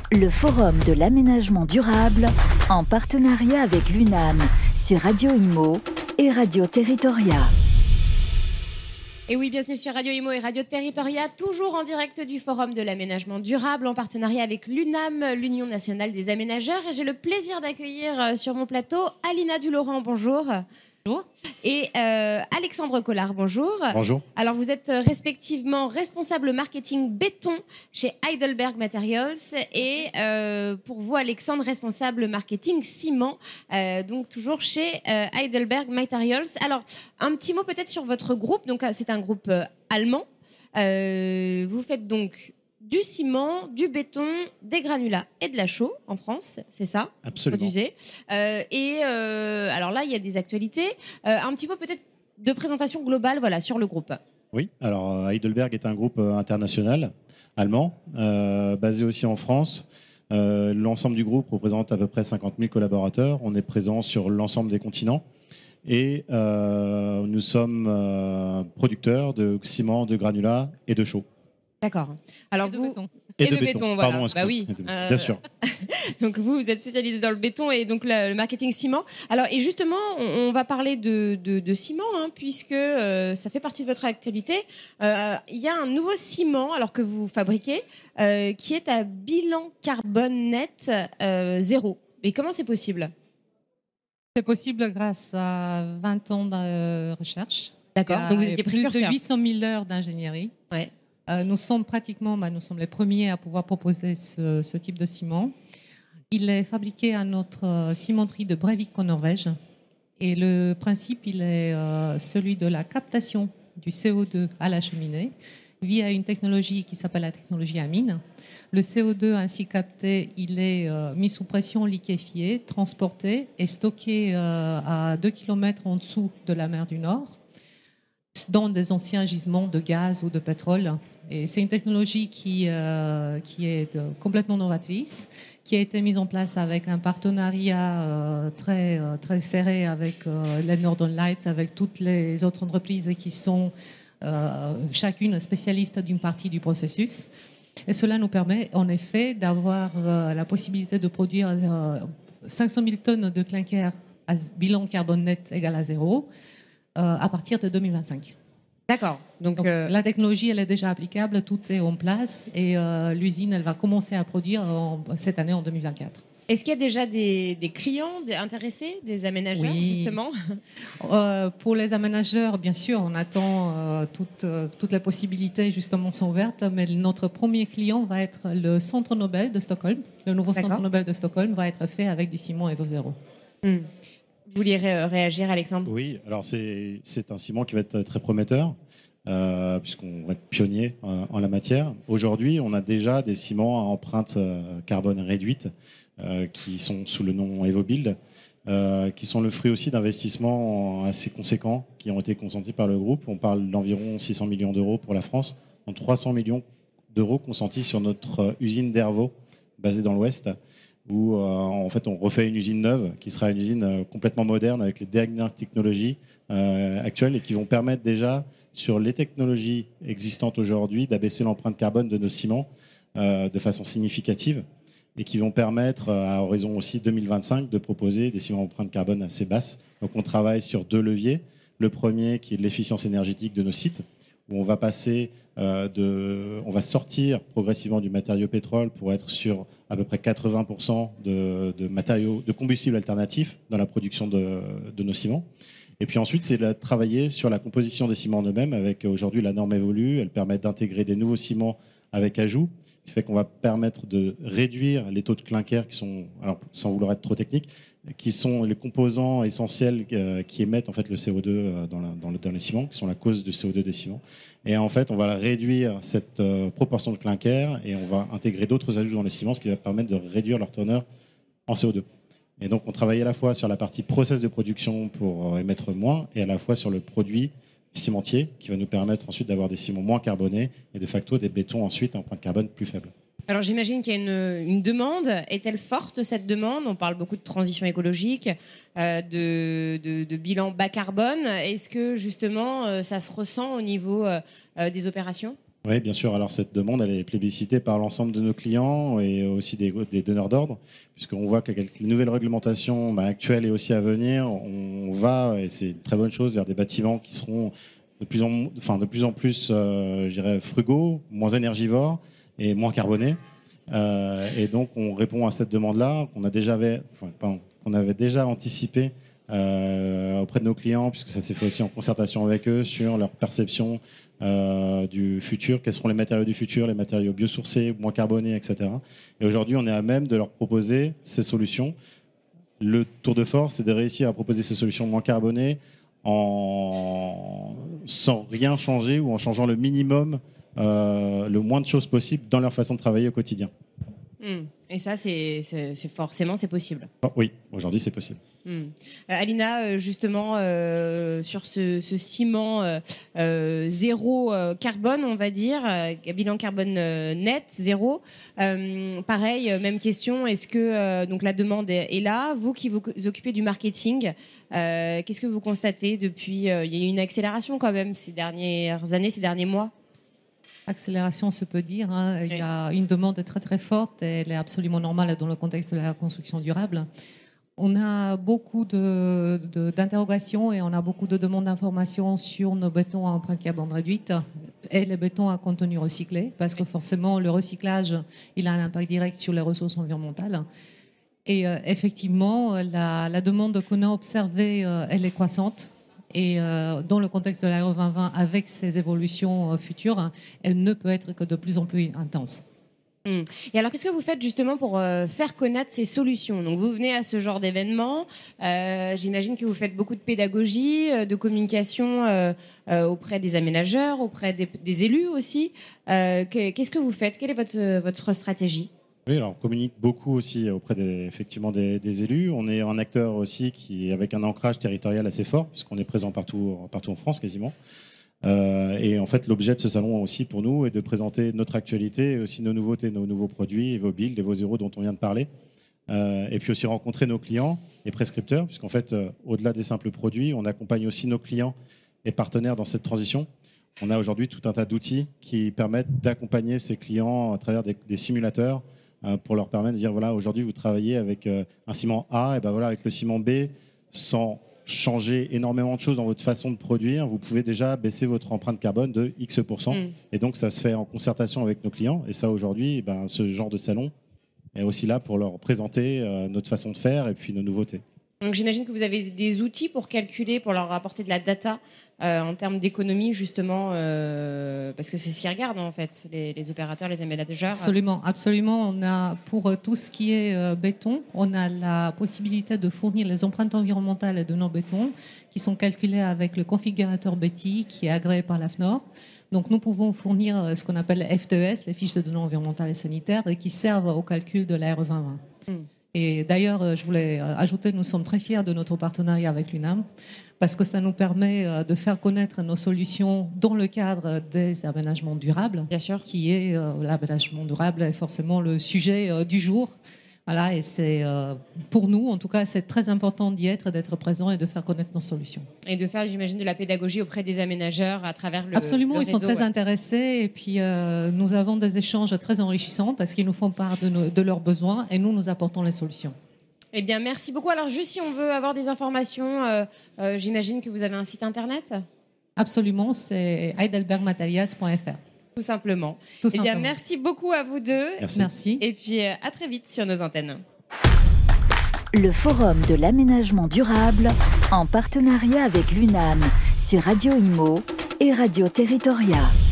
Le Forum de l'aménagement durable en partenariat avec l'UNAM sur Radio Imo et Radio Territoria. Et oui, bienvenue sur Radio Imo et Radio Territoria, toujours en direct du Forum de l'aménagement durable en partenariat avec l'UNAM, l'Union nationale des aménageurs. Et j'ai le plaisir d'accueillir sur mon plateau Alina Dulaurent, bonjour. Bonjour. Et Alexandre Collard, bonjour. Bonjour. Alors vous êtes respectivement responsable marketing béton chez Heidelberg Materials et pour vous Alexandre, responsable marketing ciment, donc toujours chez Heidelberg Materials. Alors un petit mot peut-être sur votre groupe, donc c'est un groupe allemand. Vous faites donc du ciment, du béton, des granulats et de la chaux en France, c'est ça? Absolument. Produisez. Alors là, il y a des actualités. Un petit peu peut-être de présentation globale, voilà, sur le groupe. Oui, alors Heidelberg est un groupe international allemand, basé aussi en France. L'ensemble du groupe représente à peu près 50 000 collaborateurs. On est présent sur l'ensemble des continents. Et nous sommes producteurs de ciment, de granulats et de chaux. D'accord. Alors et de vous béton. Et de béton, voilà. Pardon, bah oui. Bien sûr. Donc vous êtes spécialisé dans le béton et donc le marketing ciment. Alors et justement, on va parler de ciment puisque ça fait partie de votre actualité. Il y a un nouveau ciment alors que vous fabriquez qui est à bilan carbone net 0. Et comment c'est possible? C'est possible grâce à 20 ans de recherche. D'accord. Donc vous étiez plus de précurseur. 800 000 heures d'ingénierie. Ouais. Nous sommes les premiers à pouvoir proposer ce type de ciment. Il est fabriqué à notre cimenterie de Brevik en Norvège. Et le principe, il est celui de la captation du CO2 à la cheminée via une technologie qui s'appelle la technologie amine. Le CO2 ainsi capté, il est mis sous pression liquéfié, transporté et stocké à 2 km en dessous de la mer du Nord, dans des anciens gisements de gaz ou de pétrole. Et c'est une technologie qui est complètement novatrice, qui a été mise en place avec un partenariat très serré avec les Northern Lights, avec toutes les autres entreprises qui sont chacune spécialiste d'une partie du processus. Et cela nous permet en effet d'avoir la possibilité de produire 500 000 tonnes de clinker à bilan carbone net égal à 0 à partir de 2025. D'accord. Donc la technologie, elle est déjà applicable, tout est en place et l'usine, elle va commencer à produire cette année en 2024. Est-ce qu'il y a déjà des clients intéressés, des aménageurs, oui. justement? Pour les aménageurs, bien sûr, on attend toutes les possibilités, justement, sont ouvertes, mais notre premier client va être le Centre Nobel de Stockholm. Le nouveau Centre Nobel de Stockholm va être fait avec du ciment Evo 0. Vous vouliez réagir, Alexandre? Oui, alors c'est un ciment qui va être très prometteur, puisqu'on va être pionnier en la matière. Aujourd'hui, on a déjà des ciments à empreinte carbone réduite qui sont sous le nom EvoBuild, qui sont le fruit aussi d'investissements assez conséquents qui ont été consentis par le groupe. On parle d'environ 600 millions d'euros pour la France, dont 300 millions d'euros consentis sur notre usine d'Hervaux, basée dans l'Ouest, où en fait on refait une usine neuve qui sera une usine complètement moderne avec les dernières technologies actuelles et qui vont permettre déjà sur les technologies existantes aujourd'hui d'abaisser l'empreinte carbone de nos ciments de façon significative et qui vont permettre à horizon aussi 2025 de proposer des ciments à empreinte carbone assez basse. Donc on travaille sur 2 leviers. Le premier qui est l'efficience énergétique de nos sites, où on va passer on va sortir progressivement du matériau pétrole pour être sur à peu près 80% de matériaux, de combustibles alternatifs dans la production de nos ciments. Et puis ensuite, c'est de travailler sur la composition des ciments en eux-mêmes avec aujourd'hui la norme évolue. Elle permet d'intégrer des nouveaux ciments avec ajout. Ce qui fait qu'on va permettre de réduire les taux de clinker qui sont, alors sans vouloir être trop technique, qui sont les composants essentiels qui émettent en fait le CO2 dans les ciments, qui sont la cause du CO2 des ciments. Et en fait, on va réduire cette proportion de clinker et on va intégrer d'autres ajouts dans les ciments, ce qui va permettre de réduire leur teneur en CO2. Et donc, on travaille à la fois sur la partie process de production pour émettre moins et à la fois sur le produit cimentier qui va nous permettre ensuite d'avoir des ciments moins carbonés et de facto des bétons ensuite à empreinte carbone plus faible. Alors j'imagine qu'il y a une demande. Est-elle forte cette demande? On parle beaucoup de transition écologique, de bilan bas carbone. Est-ce que justement ça se ressent au niveau des opérations? Oui, bien sûr. Alors cette demande, elle est plébiscitée par l'ensemble de nos clients et aussi des donneurs d'ordre, puisqu'on voit qu'avec les nouvelles réglementations actuelles et aussi à venir, on va, et c'est une très bonne chose, vers des bâtiments qui seront de plus en plus, je dirais, frugaux, moins énergivores et moins carbonés. Et donc, on répond à cette demande-là qu'on avait déjà anticipé auprès de nos clients, puisque ça s'est fait aussi en concertation avec eux sur leur perception du futur, quels seront les matériaux du futur, les matériaux biosourcés, moins carbonés, etc. Et aujourd'hui, on est à même de leur proposer ces solutions. Le tour de force, c'est de réussir à proposer ces solutions moins carbonées sans rien changer ou en changeant le minimum, le moins de choses possible dans leur façon de travailler au quotidien. Et ça, c'est forcément, c'est possible. Oui, aujourd'hui, c'est possible. Alina, justement, sur ce ciment zéro carbone, on va dire, bilan carbone net, zéro. Pareil, même question, est-ce que donc la demande est là? Vous qui vous occupez du marketing, qu'est-ce que vous constatez depuis il y a eu une accélération quand même ces dernières années, ces derniers mois? Accélération, se peut dire. Il y a une demande très très forte et elle est absolument normale dans le contexte de la construction durable. On a beaucoup d'interrogations et on a beaucoup de demandes d'informations sur nos bétons à empreinte carbone réduite et les bétons à contenu recyclé, parce que forcément le recyclage, il a un impact direct sur les ressources environnementales. Et effectivement, la demande qu'on a observée, elle est croissante. Et dans le contexte de l'Aéro 2020, avec ces évolutions futures, elle ne peut être que de plus en plus intense. Et alors, qu'est-ce que vous faites justement pour faire connaître ces solutions? Donc, vous venez à ce genre d'événement. J'imagine que vous faites beaucoup de pédagogie, de communication auprès des aménageurs, auprès des élus aussi. Qu'est-ce que vous faites? Quelle est votre stratégie? Oui, alors on communique beaucoup aussi auprès des élus. On est un acteur aussi qui avec un ancrage territorial assez fort, puisqu'on est présent partout en France quasiment. Et en fait, l'objet de ce salon aussi pour nous est de présenter notre actualité, et aussi nos nouveautés, nos nouveaux produits, EvoBuild, EvoZero dont on vient de parler. Et puis aussi rencontrer nos clients et prescripteurs, puisqu'en fait, au-delà des simples produits, on accompagne aussi nos clients et partenaires dans cette transition. On a aujourd'hui tout un tas d'outils qui permettent d'accompagner ces clients à travers des simulateurs, pour leur permettre de dire voilà, aujourd'hui vous travaillez avec un ciment A, et ben voilà, avec le ciment B, sans changer énormément de choses dans votre façon de produire, vous pouvez déjà baisser votre empreinte carbone de X%. Et donc ça se fait en concertation avec nos clients. Et ça aujourd'hui, ce genre de salon est aussi là pour leur présenter notre façon de faire et puis nos nouveautés. Donc j'imagine que vous avez des outils pour calculer, pour leur apporter de la data en termes d'économie justement, parce que c'est ce qu'ils regardent en fait, les opérateurs, les aménageurs. Absolument, absolument. On a pour tout ce qui est béton, on a la possibilité de fournir les empreintes environnementales de nos bétons qui sont calculées avec le configurateur Betty qui est agréé par l'AFNOR. Donc nous pouvons fournir ce qu'on appelle FTES, les fiches de données environnementales et sanitaires, et qui servent au calcul de l'AR 2020. Et d'ailleurs, je voulais ajouter, nous sommes très fiers de notre partenariat avec l'UNAM parce que ça nous permet de faire connaître nos solutions dans le cadre des aménagements durables. Bien sûr. Qui est l'aménagement durable est forcément le sujet du jour. Voilà, et c'est pour nous, en tout cas, c'est très important d'y être, d'être présent et de faire connaître nos solutions. Et de faire, j'imagine, de la pédagogie auprès des aménageurs à travers le Absolument, le réseau, ils sont très intéressés. Et puis, nous avons des échanges très enrichissants parce qu'ils nous font part de leurs besoins et nous apportons les solutions. Eh bien, merci beaucoup. Alors, juste si on veut avoir des informations, j'imagine que vous avez un site internet? Absolument, c'est heidelbergmaterials.fr. Tout simplement. Eh bien, merci beaucoup à vous deux. Merci. Et puis, à très vite sur nos antennes. Le Forum de l'aménagement durable, en partenariat avec l'UNAM, sur Radio Imo et Radio Territoria.